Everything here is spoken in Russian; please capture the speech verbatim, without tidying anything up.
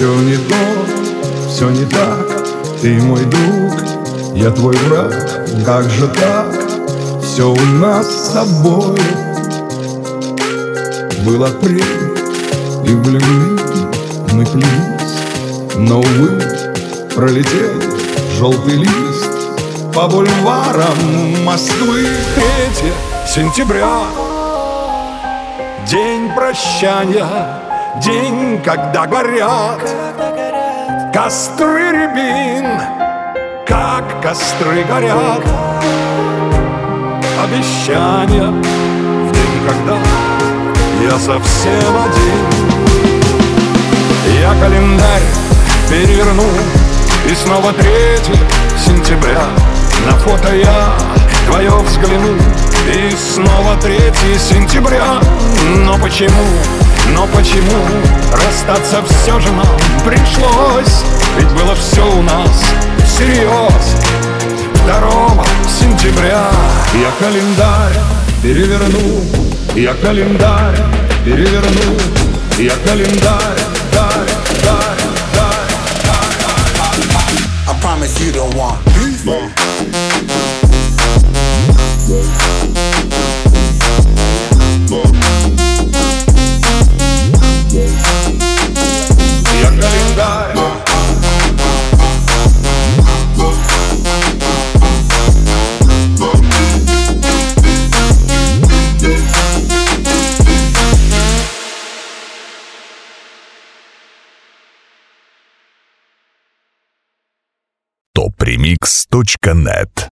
Все не то, все не так. Ты мой друг, я твой враг. Как же так? Все у нас с тобой был апрель, и в любви мы клялись. Но, увы, пролетел желтый лист по бульварам Москвы. Третье сентября, день прощания, день, когда горят костры рябин, как костры горят обещания в день, когда я совсем один. Я календарь переверну, и снова третье сентября. На фото я твое взгляну, и снова третье сентября. Но почему, но почему расстаться все же нам пришлось? Ведь было все у нас всерьез. Второго сентября я календарь переверну, я календарь переверну, я календарь, дарь, дарь, дарь. I promise you don't want peace. Я календарь. топ ремикс точка нет